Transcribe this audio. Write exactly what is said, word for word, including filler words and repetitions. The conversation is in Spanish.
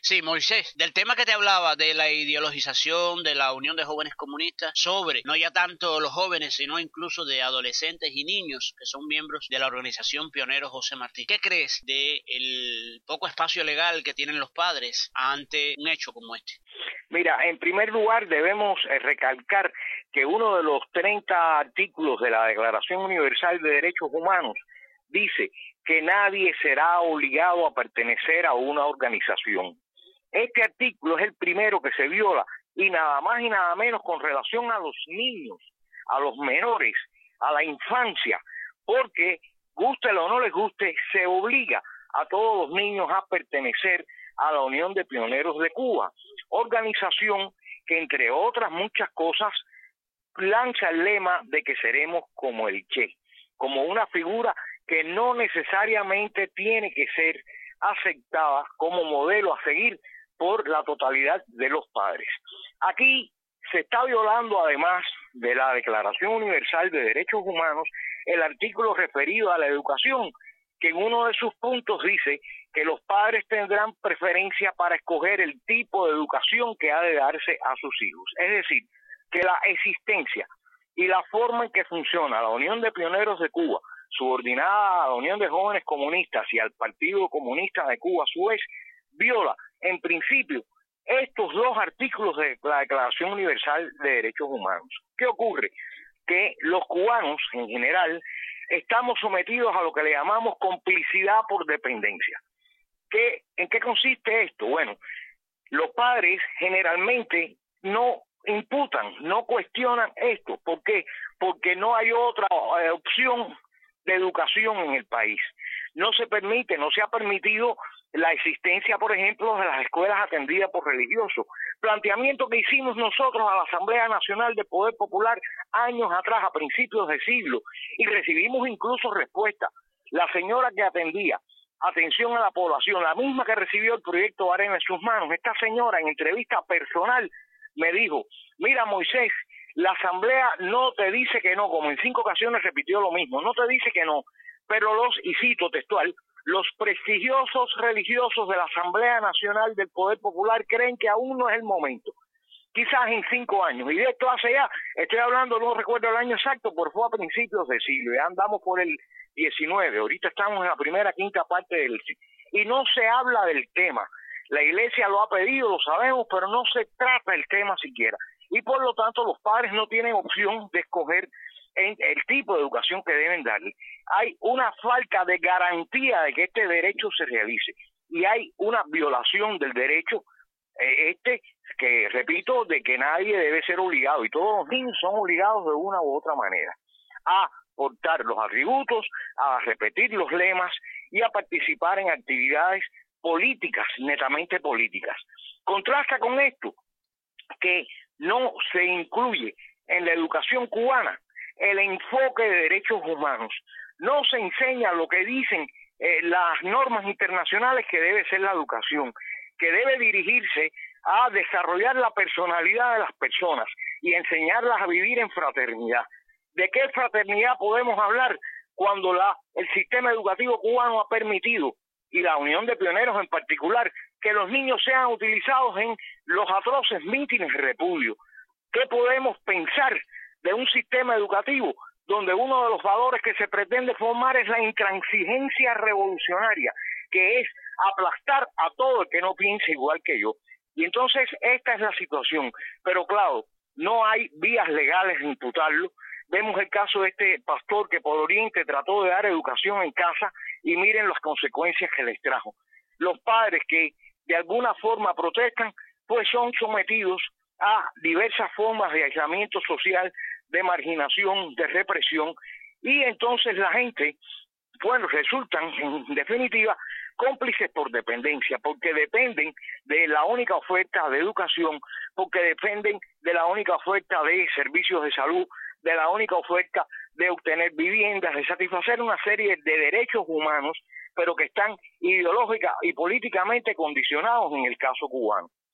Sí, Moisés, del tema que te hablaba de la ideologización de la Unión de Jóvenes Comunistas sobre no ya tanto los jóvenes, sino incluso de adolescentes y niños que son miembros de la organización Pionero José Martí. ¿Qué crees de el poco espacio legal que tienen los padres ante un hecho como este? Mira, en primer lugar debemos eh, recalcar que uno de los treinta artículos de la Declaración Universal de Derechos Humanos dice que nadie será obligado a pertenecer a una organización. Este artículo es el primero que se viola y nada más y nada menos con relación a los niños, a los menores, a la infancia, porque gústele o no les guste, se obliga a todos los niños a pertenecer a la Unión de Pioneros de Cuba, organización que entre otras muchas cosas lanza el lema de que seremos como el Che, como una figura que no necesariamente tiene que ser aceptada como modelo a seguir por la totalidad de los padres. Aquí se está violando, además de la Declaración Universal de Derechos Humanos, el artículo referido a la educación, que en uno de sus puntos dice que los padres tendrán preferencia para escoger el tipo de educación que ha de darse a sus hijos. Es decir, que la existencia y la forma en que funciona la Unión de Pioneros de Cuba, subordinada a la Unión de Jóvenes Comunistas y al Partido Comunista de Cuba a su vez, viola en principio estos dos artículos de la Declaración Universal de Derechos Humanos. ¿Qué ocurre? Que los cubanos en general estamos sometidos a lo que le llamamos complicidad por dependencia. ¿Qué, ¿En qué consiste esto? Bueno, los padres generalmente no imputan, no cuestionan esto. ¿Por qué? Porque no hay otra eh, opción de educación en el país. No se permite, no se ha permitido la existencia, por ejemplo, de las escuelas atendidas por religiosos. Planteamiento que hicimos nosotros a la Asamblea Nacional de Poder Popular años atrás, a principios de siglo, y recibimos incluso respuesta. La señora que atendía atención a la población, la misma que recibió el proyecto Arena en sus manos, esta señora en entrevista personal me dijo: mira, Moisés, la Asamblea no te dice que no, como en cinco ocasiones repitió lo mismo, no te dice que no, pero los, y cito textual, los prestigiosos religiosos de la Asamblea Nacional del Poder Popular creen que aún no es el momento. Quizás en cinco años, y de esto hace ya, estoy hablando, no recuerdo el año exacto, pero fue a principios de siglo, ya andamos por el diecinueve, ahorita estamos en la primera quinta parte del siglo, y no se habla del tema. La Iglesia lo ha pedido, lo sabemos, pero no se trata el tema siquiera, y por lo tanto los padres no tienen opción de escoger en el tipo de educación que deben darle. Hay una falta de garantía de que este derecho se realice, y hay una violación del derecho eh, este que, repito, de que nadie debe ser obligado, y todos los niños son obligados de una u otra manera a portar los atributos, a repetir los lemas y a participar en actividades políticas, netamente políticas. Contrasta con esto que no se incluye en la educación cubana el enfoque de derechos humanos. No se enseña lo que dicen eh, las normas internacionales que debe ser la educación, que debe dirigirse a desarrollar la personalidad de las personas y enseñarlas a vivir en fraternidad. ¿De qué fraternidad podemos hablar cuando la, el sistema educativo cubano ha permitido, y la Unión de Pioneros en particular, que los niños sean utilizados en los atroces mítines de repudio? ¿Qué podemos pensar de un sistema educativo donde uno de los valores que se pretende formar es la intransigencia revolucionaria, que es aplastar a todo el que no piense igual que yo? Y entonces esta es la situación, pero claro, no hay vías legales de imputarlo. Vemos el caso de este pastor que por Oriente trató de dar educación en casa y miren las consecuencias que les trajo. Los padres que de alguna forma protestan, pues son sometidos a diversas formas de aislamiento social, de marginación, de represión, y entonces la gente, bueno, resultan en definitiva cómplices por dependencia, porque dependen de la única oferta de educación, porque dependen de la única oferta de servicios de salud, de la única oferta de obtener viviendas, de satisfacer una serie de derechos humanos, pero que están ideológica y políticamente condicionados en el caso cubano.